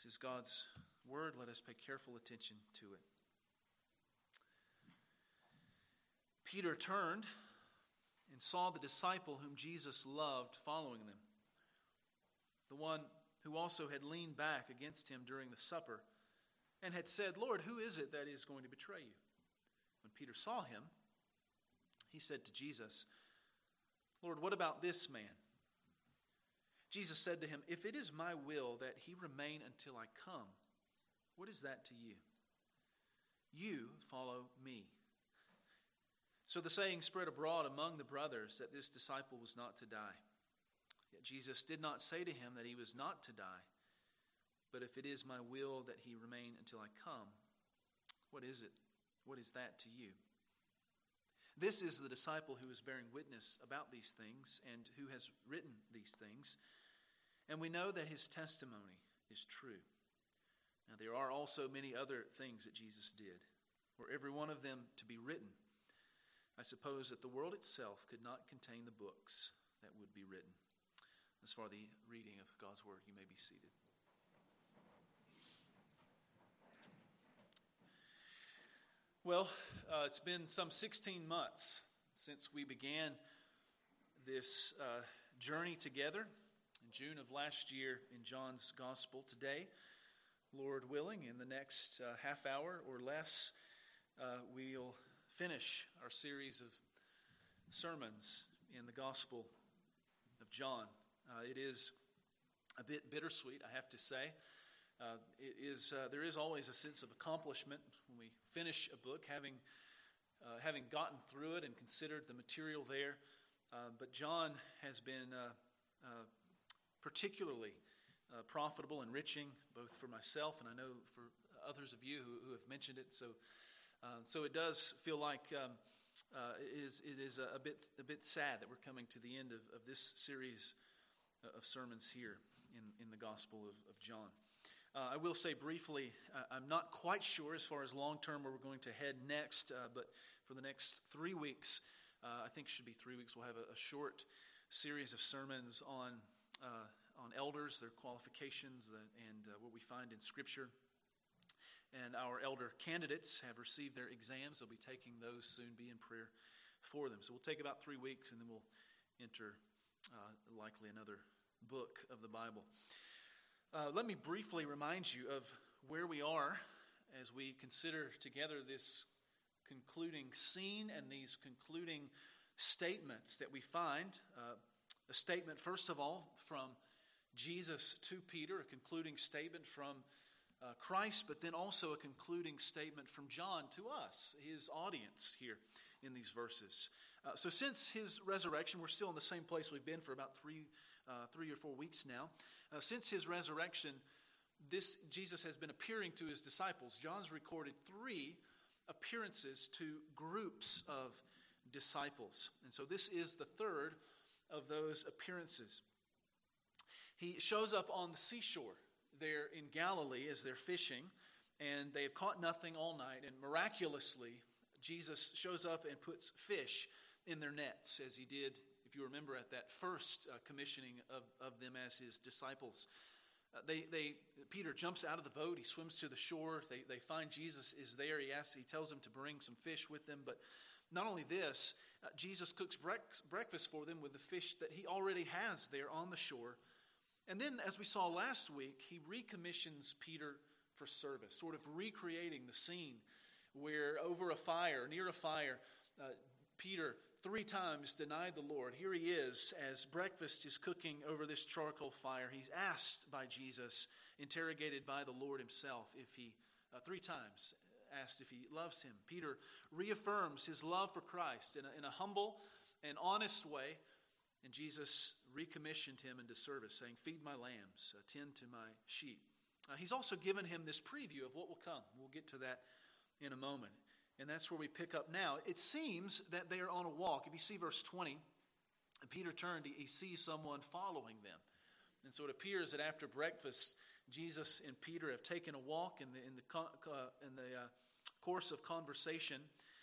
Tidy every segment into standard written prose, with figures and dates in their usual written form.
This is God's word. Let us pay careful attention to it. Peter turned and saw the disciple whom Jesus loved following them, the one who also had leaned back against him during the supper and had said, "Lord, who is it that is going to betray you?" When Peter saw him, he said to Jesus, "Lord, what about this man?" Jesus said to him, "If it is my will that he remain until I come, what is that to you? You follow me." So the saying spread abroad among the brothers that this disciple was not to die. Yet Jesus did not say to him that he was not to die, but if it is my will that he remain until I come, what is it? What is that to you? This is the disciple who is bearing witness about these things and who has written these things, and we know that his testimony is true. Now there are also many other things that Jesus did, were every one of them to be written, I suppose that the world itself could not contain the books that would be written. As far as the reading of God's word, you may be seated. Well, it's been some 16 months since we began this journey together in June of last year in John's Gospel. Today, Lord willing, in the next half hour or less, we'll finish our series of sermons in the Gospel of John. It is a bit bittersweet, I have to say. There is always a sense of accomplishment when we finish a book, having gotten through it and considered the material there. But John has been particularly profitable, enriching, both for myself and I know for others of you who have mentioned it. So it does feel like it is a bit sad that we're coming to the end of this series of sermons here in the Gospel of John. I will say briefly, I'm not quite sure as far as long-term where we're going to head next, but for the next 3 weeks, I think it should be 3 weeks, we'll have a short series of sermons on elders, their qualifications, and what we find in Scripture. And our elder candidates have received their exams. They'll be taking those soon. Be in prayer for them. So we'll take about 3 weeks, and then we'll enter likely another book of the Bible. Let me briefly remind you of where we are as we consider together this concluding scene and these concluding statements that we find. A statement, first of all, from Jesus to Peter, a concluding statement from Christ, but then also a concluding statement from John to us, his audience here in these verses. So since his resurrection, we're still in the same place we've been for about 3 or 4 weeks now. Since his resurrection, Jesus has been appearing to his disciples. John's recorded 3 appearances to groups of disciples. And so this is the third of those appearances. He shows up on the seashore there in Galilee as they're fishing, and they have caught nothing all night, and miraculously Jesus shows up and puts fish in their nets, as he did, if you remember, at that first commissioning of them as his disciples. Peter jumps out of the boat, he swims to the shore, they find Jesus is there, he tells them to bring some fish with them, but not only this, Jesus cooks breakfast for them with the fish that he already has there on the shore. And then, as we saw last week, he recommissions Peter for service, sort of recreating the scene where near a fire, Peter 3 times denied the Lord. Here he is as breakfast is cooking over this charcoal fire. He's asked by Jesus, interrogated by the Lord himself, if he 3 times asked if he loves him. Peter reaffirms his love for Christ in a humble and honest way. And Jesus recommissioned him into service, saying, "Feed my lambs, tend to my sheep." He's also given him this preview of what will come. We'll get to that in a moment. And that's where we pick up now. It seems that they are on a walk. If you see verse 20, Peter turned, he sees someone following them. And so it appears that after breakfast, Jesus and Peter have taken a walk in the course of conversation.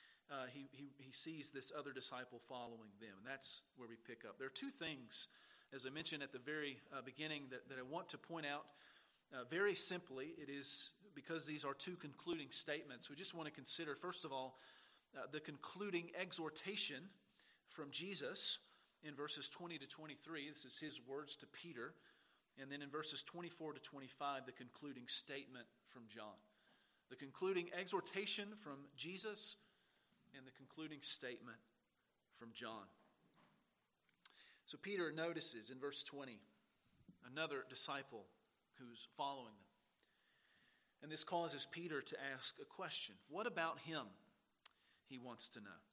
He sees this other disciple following them, and that's where we pick up. There are 2 things, as I mentioned at the very beginning, that I want to point out Very simply, it is because these are two concluding statements. We just want to consider, first of all, the concluding exhortation from Jesus in verses 20 to 23. This is his words to Peter. And then in verses 24 to 25, the concluding statement from John. The concluding exhortation from Jesus and the concluding statement from John. So Peter notices in verse 20 another disciple who's following them. And this causes Peter to ask a question. What about him? He wants to know.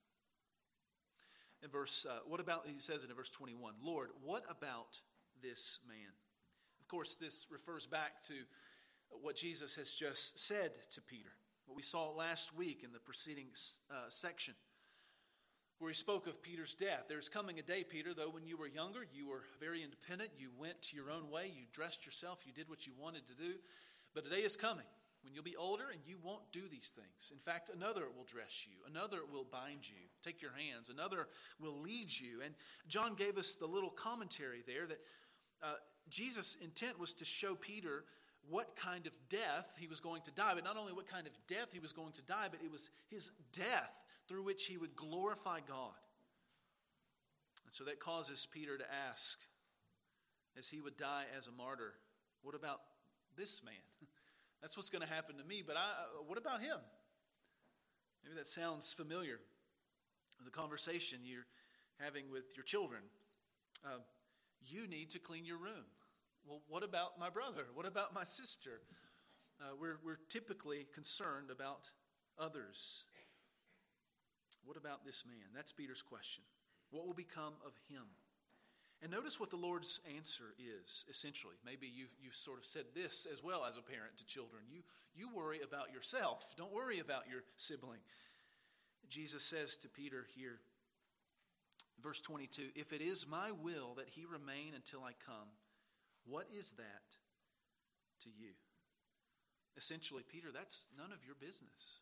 He says it in verse 21, Lord, what about this man? Of course, this refers back to what Jesus has just said to Peter, what we saw last week in the preceding section, where he spoke of Peter's death. There's coming a day, Peter, though when you were younger, you were very independent, you went to your own way, you dressed yourself, you did what you wanted to do. But a day is coming when you'll be older and you won't do these things. In fact, another will dress you, another will bind you, take your hands, another will lead you. And John gave us the little commentary there that Jesus' intent was to show Peter what kind of death he was going to die. But not only what kind of death he was going to die, but it was his death through which he would glorify God. And so that causes Peter to ask, as he would die as a martyr, what about this man? That's what's going to happen to me, but what about him? Maybe that sounds familiar. The conversation you're having with your children. You need to clean your room. Well, what about my brother? What about my sister? We're typically concerned about others. What about this man? That's Peter's question. What will become of him? And notice what the Lord's answer is, essentially. Maybe you've sort of said this as well as a parent to children. You worry about yourself. Don't worry about your sibling. Jesus says to Peter here, verse 22, if it is my will that he remain until I come, what is that to you? Essentially, Peter, that's none of your business.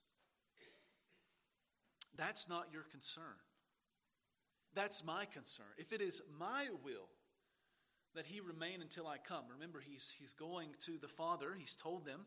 That's not your concern. That's my concern. If it is my will that he remain until I come. Remember, he's going to the Father. He's told them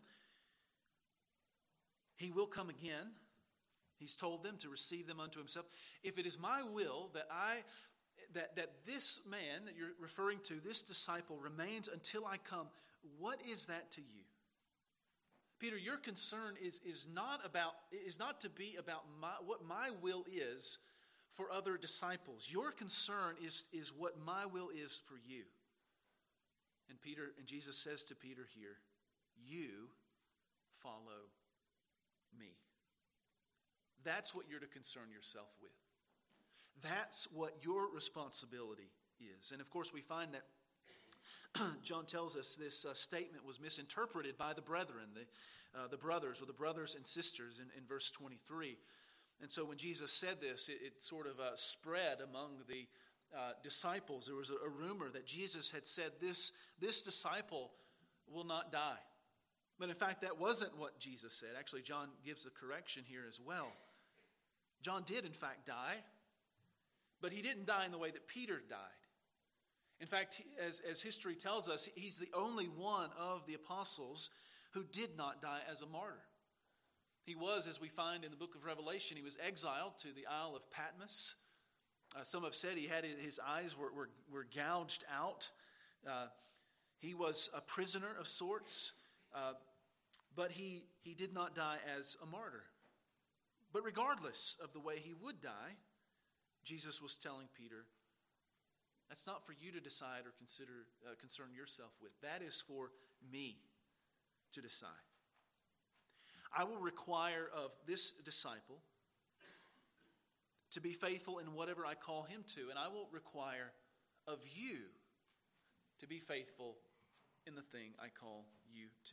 he will come again. He's told them to receive them unto himself. If it is my will that this man that you're referring to, this disciple, remains until I come, what is that to you? Peter, your concern is not to be about what my will is for other disciples. Your concern is what my will is for you. And Jesus says to Peter here, you follow me. That's what you're to concern yourself with. That's what your responsibility is. And of course, we find that John tells us this statement was misinterpreted by the brethren, the brothers, or the brothers and sisters in verse 23. And so when Jesus said this, it sort of spread among the disciples. There was a rumor that Jesus had said, this disciple will not die. But in fact, that wasn't what Jesus said. Actually, John gives a correction here as well. John did, in fact, die, but he didn't die in the way that Peter died. In fact, as history tells us, he's the only one of the apostles who did not die as a martyr. He was, as we find in the book of Revelation, he was exiled to the Isle of Patmos. Some have said he had his eyes were gouged out. He was a prisoner of sorts, but he did not die as a martyr. But regardless of the way he would die, Jesus was telling Peter, that's not for you to decide or concern yourself with. That is for me to decide. I will require of this disciple to be faithful in whatever I call him to, and I will require of you to be faithful in the thing I call you to.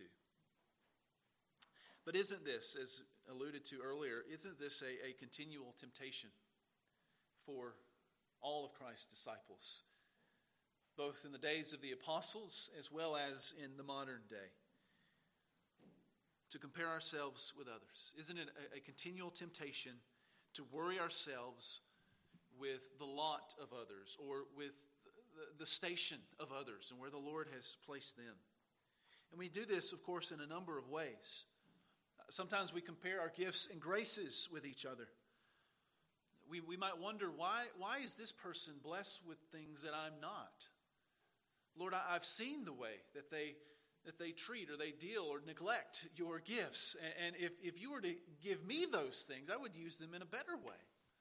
But isn't this, as alluded to earlier, isn't this a continual temptation for all of Christ's disciples, both in the days of the apostles as well as in the modern day? To compare ourselves with others. Isn't it a continual temptation to worry ourselves with the lot of others or with the station of others and where the Lord has placed them? And we do this, of course, in a number of ways. Sometimes we compare our gifts and graces with each other. We might wonder, why is this person blessed with things that I'm not? Lord, I've seen the way that they treat or they deal or neglect your gifts. And if you were to give me those things, I would use them in a better way.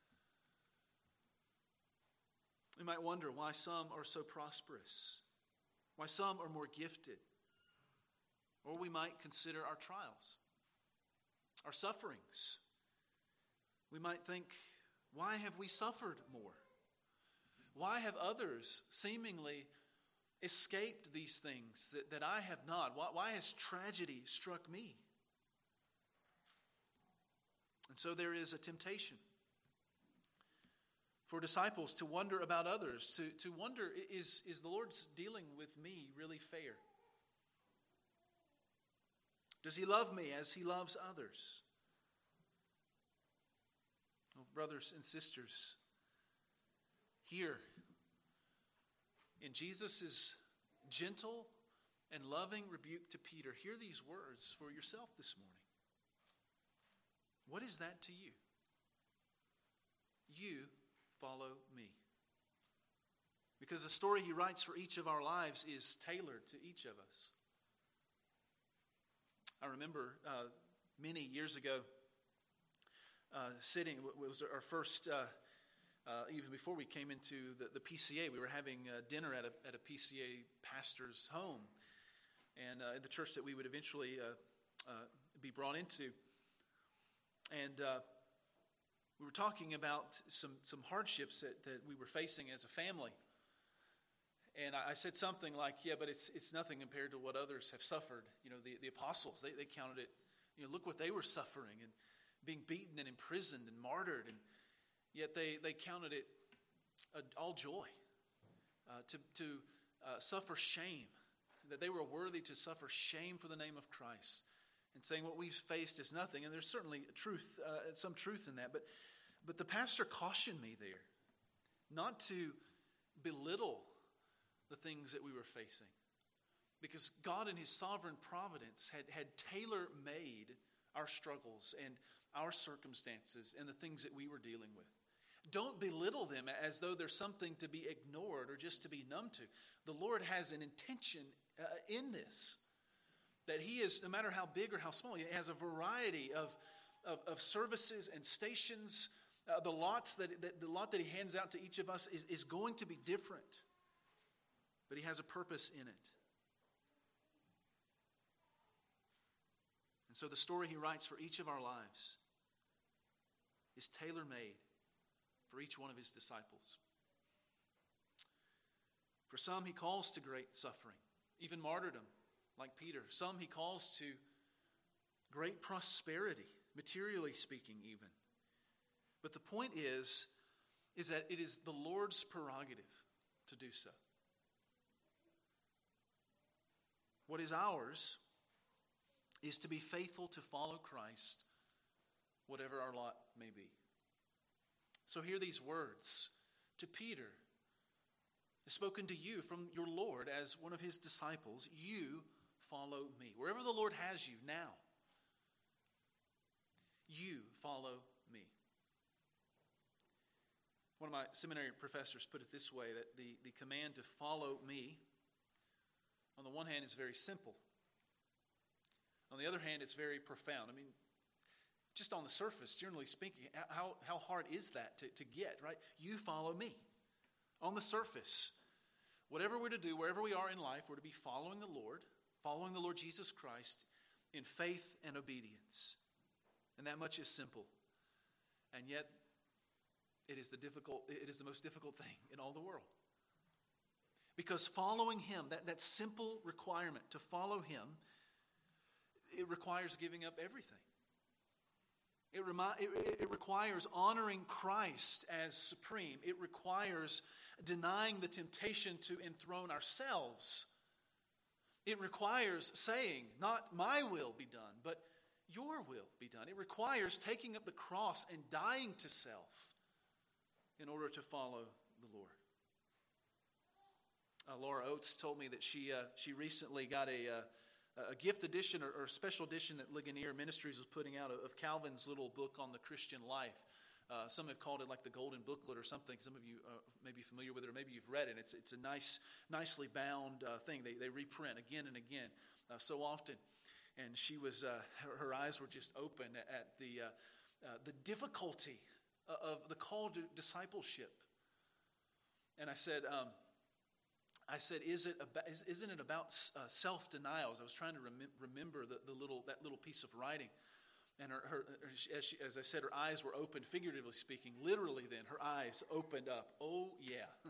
We might wonder why some are so prosperous, why some are more gifted. Or we might consider our trials, our sufferings. We might think, why have we suffered more? Why have others seemingly escaped these things that I have not? Why has tragedy struck me? And so there is a temptation for disciples to wonder about others, to wonder, is the Lord's dealing with me really fair? Does he love me as he loves others? Oh, brothers and sisters, here in Jesus' gentle and loving rebuke to Peter, hear these words for yourself this morning. What is that to you? You follow me. Because the story he writes for each of our lives is tailored to each of us. I remember many years ago sitting, it was our first, even before we came into the PCA, we were having dinner at a PCA pastor's home, and in the church that we would eventually be brought into. And we were talking about some hardships that we were facing as a family. And I said something like, yeah, but it's nothing compared to what others have suffered. You know, the apostles, they counted it, look what they were suffering and being beaten and imprisoned and martyred. And yet they counted it all joy to suffer shame, that they were worthy to suffer shame for the name of Christ. And saying what we've faced is nothing. And there's certainly some truth in that. But the pastor cautioned me there not to belittle the things that we were facing. Because God in his sovereign providence had tailor-made our struggles and our circumstances and the things that we were dealing with. Don't belittle them as though there's something to be ignored or just to be numb to. The Lord has an intention in this. That he is, no matter how big or how small, he has a variety of services and stations. The lot that he hands out to each of us is going to be different. But he has a purpose in it. And so the story he writes for each of our lives is tailor-made for each one of his disciples. For some, he calls to great suffering, even martyrdom, like Peter. Some he calls to great prosperity, materially speaking even. But the point is that it is the Lord's prerogative to do so. What is ours is to be faithful to follow Christ, whatever our lot may be. So hear these words to Peter, spoken to you from your Lord as one of his disciples. You follow me. Wherever the Lord has you now, you follow me. One of my seminary professors put it this way, that the command to follow me, on the one hand, is very simple. On the other hand, it's very profound. I mean, just on the surface, generally speaking, how hard is that to get, right? You follow me. On the surface, whatever we're to do, wherever we are in life, we're to be following the Lord Jesus Christ in faith and obedience. And that much is simple. And yet, it is the most difficult thing in all the world. Because following him, that simple requirement to follow him, it requires giving up everything. It requires honoring Christ as supreme. It requires denying the temptation to enthrone ourselves. It requires saying, not my will be done, but your will be done. It requires taking up the cross and dying to self in order to follow the Lord. Laura Oates told me that she recently got a gift edition or a special edition that Ligonier Ministries was putting out of Calvin's little book on the Christian life. Some have called it like the Golden Booklet or something. Some of you may be familiar with it, or maybe you've read it. It's a nicely bound thing. They reprint again and again so often. And she was her eyes were just open at the difficulty of the call to discipleship. And I said, isn't it about self-denials? I was trying to remember that little piece of writing. And as I said, her eyes were open, figuratively speaking. Literally then, her eyes opened up. Oh, yeah.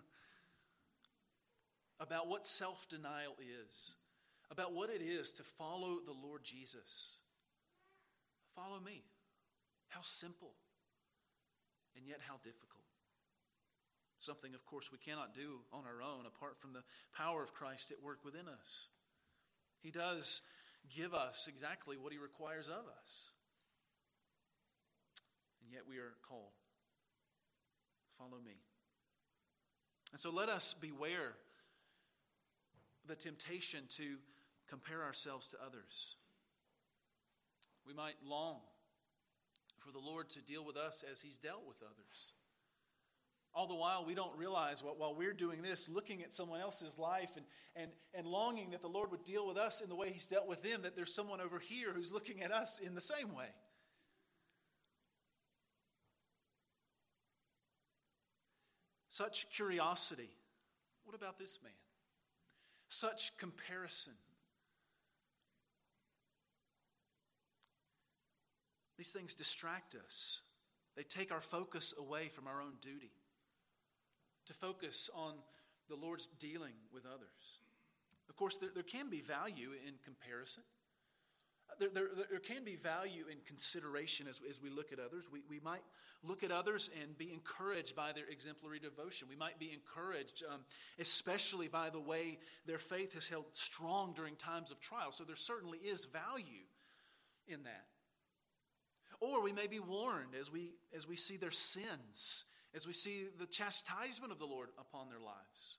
About what self-denial is. About what it is to follow the Lord Jesus. Follow me. How simple. And yet how difficult. Something, of course, we cannot do on our own apart from the power of Christ at work within us. He does give us exactly what He requires of us. And yet we are called. Follow me. And so let us beware the temptation to compare ourselves to others. We might long for the Lord to deal with us as He's dealt with others. All the while, we don't realize while we're doing this, looking at someone else's life and longing that the Lord would deal with us in the way He's dealt with them, that there's someone over here who's looking at us in the same way. Such curiosity. What about this man? Such comparison. These things distract us. They take our focus away from our own duty, to focus on the Lord's dealing with others. Of course, there can be value in comparison. There can be value in consideration as we look at others. We might look at others and be encouraged by their exemplary devotion. We might be encouraged, especially by the way their faith has held strong during times of trial. So there certainly is value in that. Or we may be warned as we see their sins, as we see the chastisement of the Lord upon their lives.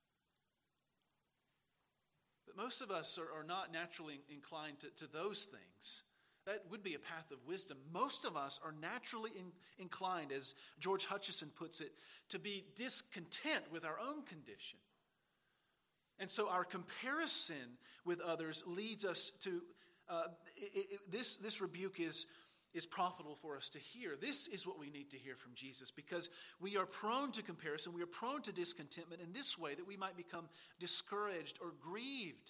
But most of us are not naturally inclined to those things. That would be a path of wisdom. Most of us are naturally inclined, as George Hutchison puts it, to be discontent with our own condition. And so our comparison with others leads us to, this rebuke is profitable for us to hear. This is what we need to hear from Jesus, because we are prone to comparison, we are prone to discontentment in this way, that we might become discouraged or grieved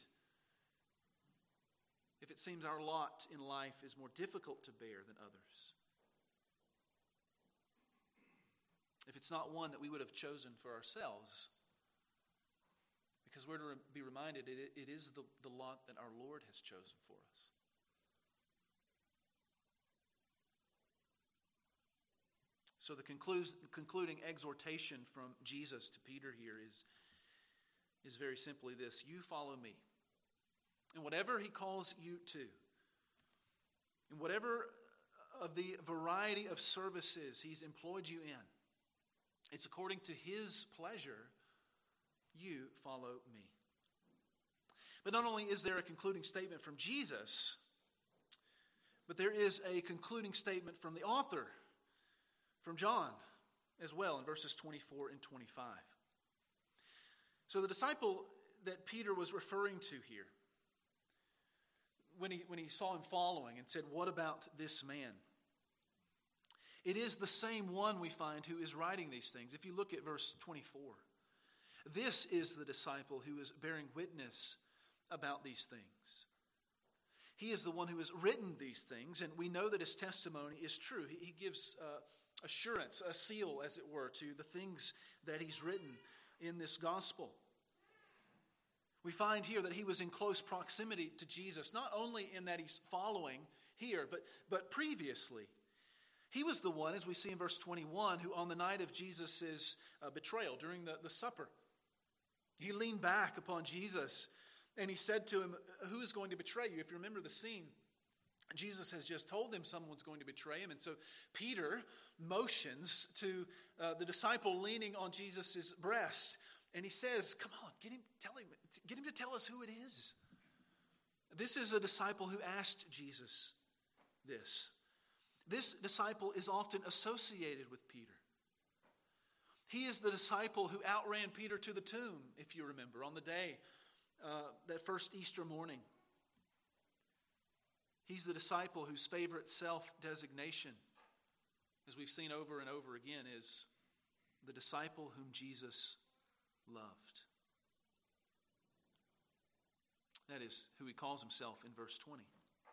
if it seems our lot in life is more difficult to bear than others. If it's not one that we would have chosen for ourselves, because we're to be reminded it is the lot that our Lord has chosen for us. So the concluding exhortation from Jesus to Peter here is very simply this: you follow me. And whatever He calls you to, and whatever of the variety of services He's employed you in, it's according to His pleasure, you follow me. But not only is there a concluding statement from Jesus, but there is a concluding statement from the author, from John as well, in verses 24 and 25. So the disciple that Peter was referring to here, when he saw him following and said, "What about this man?" It is the same one we find who is writing these things. If you look at verse 24, this is the disciple who is bearing witness about these things. He is the one who has written these things, and we know that his testimony is true. He gives assurance, a seal, as it were, to the things that he's written in this gospel. We find here that he was in close proximity to Jesus, not only in that he's following here, but previously. He was the one, as we see in verse 21, who on the night of Jesus' betrayal, during the supper, he leaned back upon Jesus and he said to him, "Who is going to betray you?" If you remember the scene, Jesus has just told him someone's going to betray him. And so Peter motions to the disciple leaning on Jesus' breast. And he says, "Come on, get him to tell us who it is." This is a disciple who asked Jesus this. This disciple is often associated with Peter. He is the disciple who outran Peter to the tomb, if you remember, on the day, that first Easter morning. He's the disciple whose favorite self-designation, as we've seen over and over again, is the disciple whom Jesus loved. That is who he calls himself in verse 20.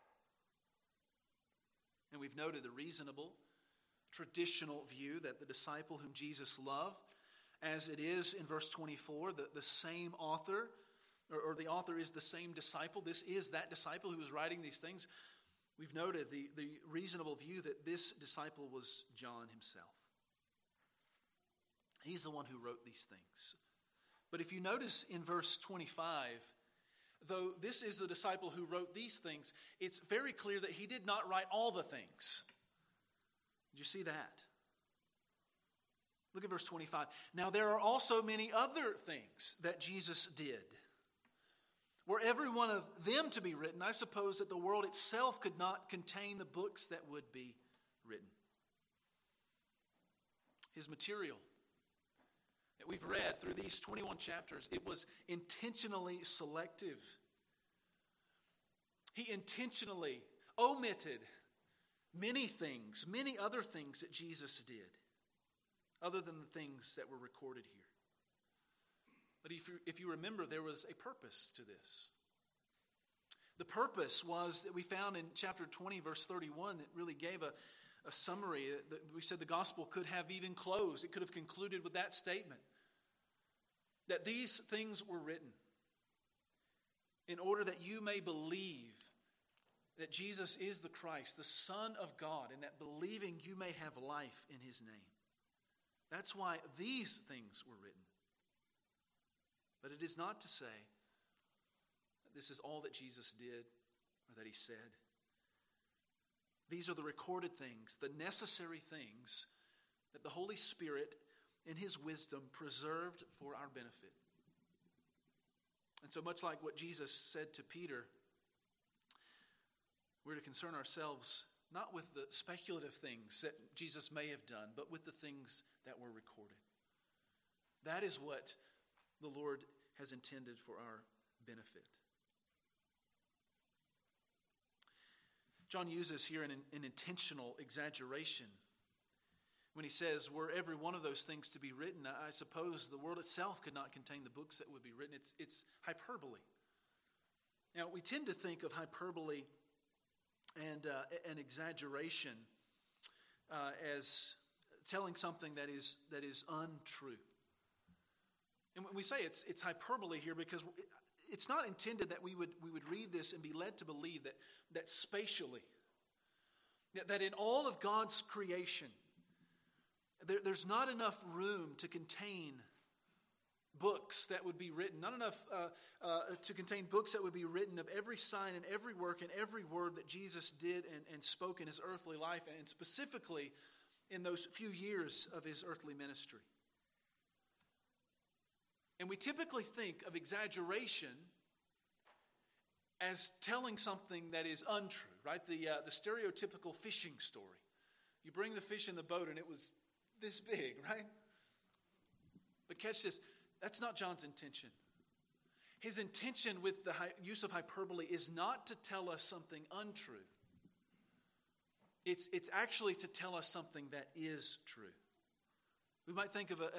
And we've noted the reasonable, traditional view that the disciple whom Jesus loved, as it is in verse 24, the same author, or the author is the same disciple. This is that disciple who was writing these things. We've noted the reasonable view that this disciple was John himself. He's the one who wrote these things. But if you notice in verse 25, though this is the disciple who wrote these things, it's very clear that he did not write all the things. Did you see that? Look at verse 25. Now there are also many other things that Jesus did. Were every one of them to be written, I suppose that the world itself could not contain the books that would be written. His material that we've read through these 21 chapters, it was intentionally selective. He intentionally omitted many things, many other things that Jesus did, other than the things that were recorded here. But if you remember, there was a purpose to this. The purpose was that we found in chapter 20, verse 31, that really gave a summary. We said the gospel could have even closed. It could have concluded with that statement, that these things were written in order that you may believe that Jesus is the Christ, the Son of God, and that believing you may have life in his name. That's why these things were written. But it is not to say that this is all that Jesus did or that he said. These are the recorded things, the necessary things that the Holy Spirit in his wisdom preserved for our benefit. And so much like what Jesus said to Peter, we're to concern ourselves not with the speculative things that Jesus may have done, but with the things that were recorded. That is what the Lord has intended for our benefit. John uses here an intentional exaggeration when he says, were every one of those things to be written, I suppose the world itself could not contain the books that would be written. It's hyperbole. Now, we tend to think of hyperbole and an exaggeration as telling something that is untrue. And when we say it's hyperbole here, because it's not intended that we would read this and be led to believe that spatially, that in all of God's creation, there's not enough room to contain books that would be written, not enough to contain books that would be written of every sign and every work and every word that Jesus did and spoke in his earthly life, and specifically in those few years of his earthly ministry. And we typically think of exaggeration as telling something that is untrue, right? The stereotypical fishing story. You bring the fish in the boat and it was this big, right? But catch this, that's not John's intention. His intention with the use of hyperbole is not to tell us something untrue. It's actually to tell us something that is true. We might think of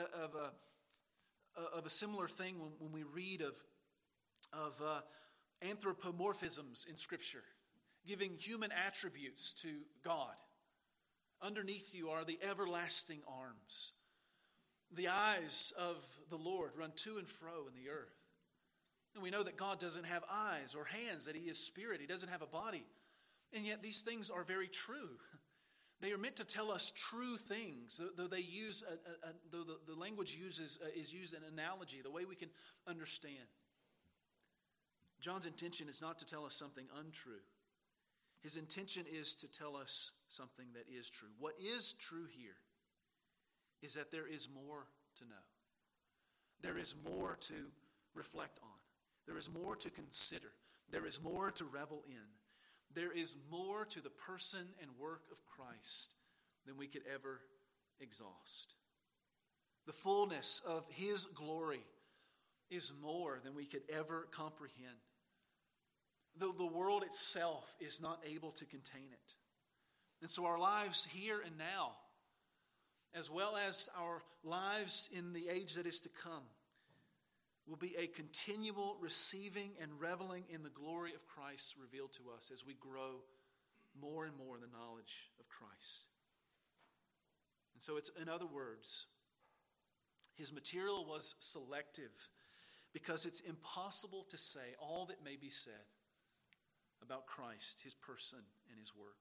a similar thing when we read of anthropomorphisms in Scripture, giving human attributes to God. Underneath you are the everlasting arms. The eyes of the Lord run to and fro in the earth. And we know that God doesn't have eyes or hands, that he is spirit. He doesn't have a body. And yet these things are very true. They are meant to tell us true things, though they use though the language is used an analogy, the way we can understand. John's intention is not to tell us something untrue. His intention is to tell us something that is true. What is true here is that there is more to know. There is more to reflect on. There is more to consider. There is more to revel in. There is more to the person and work of Christ than we could ever exhaust. The fullness of His glory is more than we could ever comprehend. The world itself is not able to contain it. And so our lives here and now, as well as our lives in the age that is to come, will be a continual receiving and reveling in the glory of Christ revealed to us as we grow more and more in the knowledge of Christ. And so it's, in other words, His material was selective because it's impossible to say all that may be said about Christ, His person, and His work.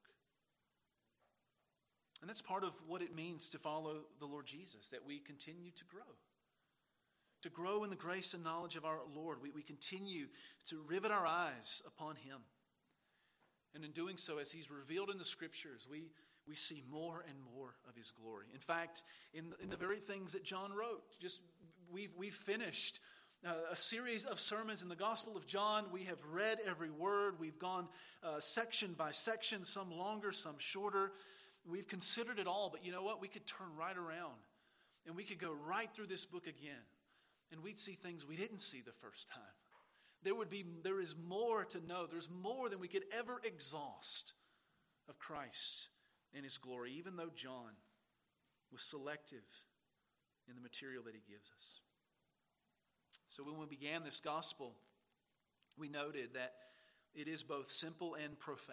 And that's part of what it means to follow the Lord Jesus, that we continue to grow. To grow in the grace and knowledge of our Lord. We continue to rivet our eyes upon Him. And in doing so, as He's revealed in the Scriptures, we see more and more of His glory. In fact, in the very things that John wrote, we've finished a series of sermons in the Gospel of John. We have read every word. We've gone section by section, some longer, some shorter. We've considered it all, but you know what? We could turn right around and we could go right through this book again, and we'd see things we didn't see the first time. There is more to know. There's more than we could ever exhaust of Christ and His glory, even though John was selective in the material that he gives us. So when we began this gospel, we noted that it is both simple and profound.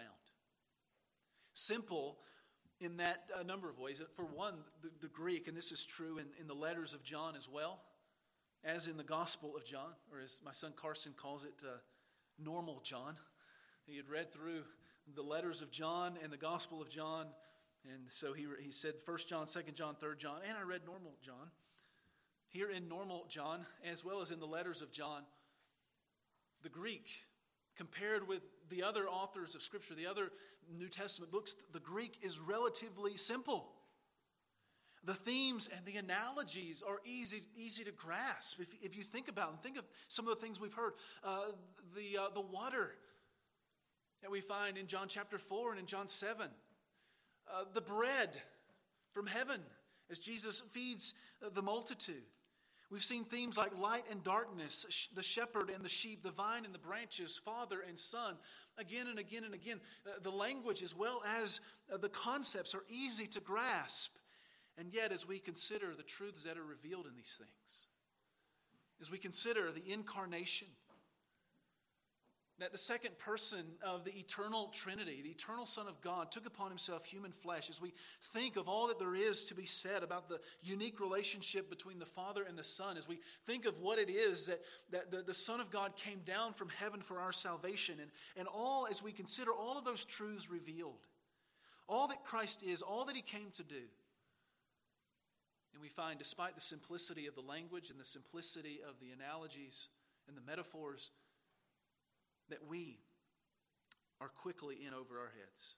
Simple in that a number of ways. For one, the Greek, and this is true in the letters of John as well, as in the Gospel of John, or as my son Carson calls it, normal John. He had read through the letters of John and the Gospel of John, and so he said 1 John, 2 John, 3 John, and I read normal John. Here in normal John, as well as in the letters of John, the Greek, compared with the other authors of Scripture, the other New Testament books, the Greek is relatively simple. The themes and the analogies are easy to grasp. If you think about them, think of some of the things we've heard. The water that we find in John chapter 4 and in John 7. The bread from heaven as Jesus feeds the multitude. We've seen themes like light and darkness, the shepherd and the sheep, the vine and the branches, Father and Son, again and again and again. The language as well as the concepts are easy to grasp. And yet, as we consider the truths that are revealed in these things, as we consider the incarnation, that the second person of the eternal Trinity, the eternal Son of God, took upon Himself human flesh, as we think of all that there is to be said about the unique relationship between the Father and the Son, as we think of what it is that the Son of God came down from heaven for our salvation, and all, as we consider all of those truths revealed, all that Christ is, all that He came to do, and we find, despite the simplicity of the language and the simplicity of the analogies and the metaphors, that we are quickly in over our heads.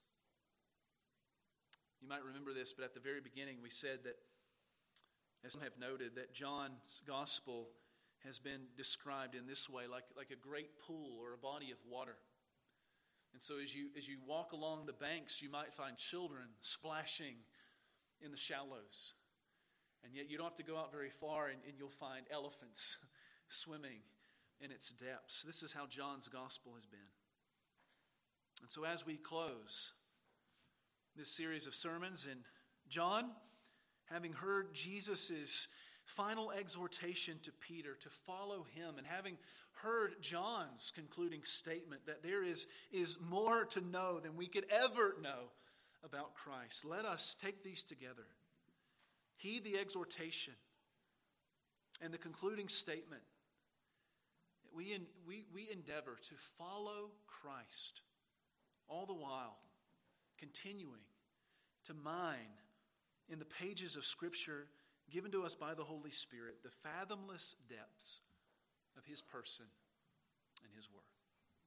You might remember this, but at the very beginning we said that, as some have noted, that John's gospel has been described in this way, like a great pool or a body of water. And so as you walk along the banks, you might find children splashing in the shallows. And yet you don't have to go out very far and you'll find elephants swimming in its depths. This is how John's gospel has been. And so as we close this series of sermons in John, having heard Jesus' final exhortation to Peter to follow him, and having heard John's concluding statement that there is more to know than we could ever know about Christ, let us take these together. Heed the exhortation and the concluding statement. We endeavor to follow Christ, all the while continuing to mine in the pages of Scripture given to us by the Holy Spirit the fathomless depths of His person and His work.